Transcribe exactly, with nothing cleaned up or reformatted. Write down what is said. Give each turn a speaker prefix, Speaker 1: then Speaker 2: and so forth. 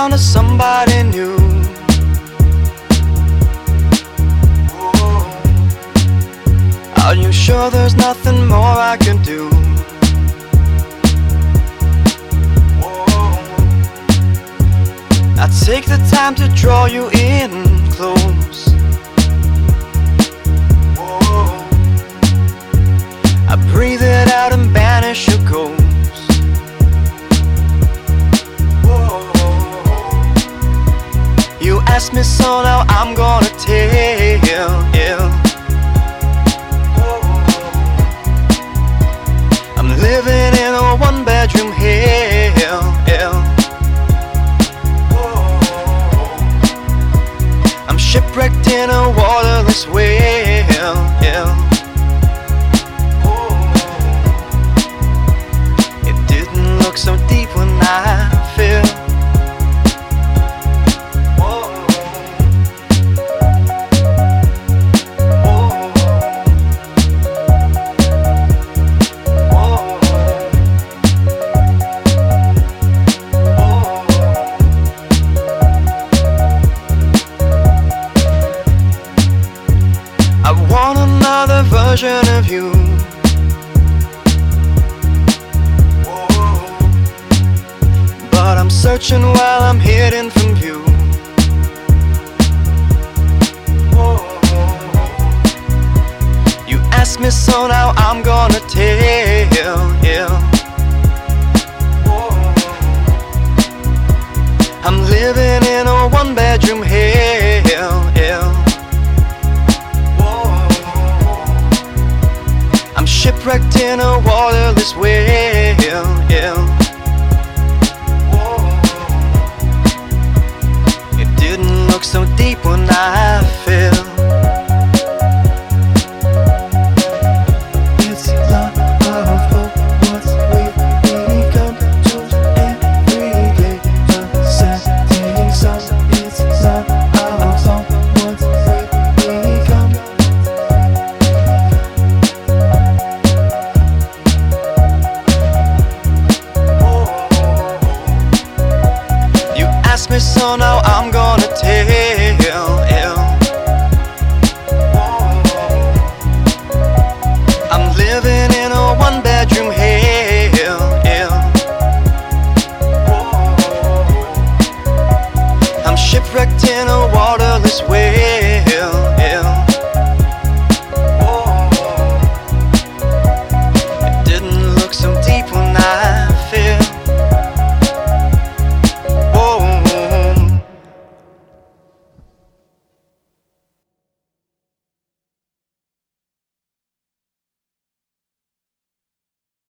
Speaker 1: down to somebody new. Are you sure there's nothing more I can do? I take the time to draw you in close. I breathe it out and banish your ghost. You ask me, so now I'm gonna tell. I'm living in a one-bedroom hell. I'm shipwrecked in a waterless well. It didn't look so deep when I fell. I want another version of you. But I'm searching while I'm hidden from view. You ask me, so now I'm gonna tell. I'm living in a one-bedroom hell. I'm shipwrecked in a waterless well. It didn't look so deep when I fell. It's not our fault what we've become. Just every day upsetting some. It's not our fault what we've become. Ask me, so now I'm gonna tell. I'm living in a one-bedroom hell. I'm shipwrecked in a waterless well.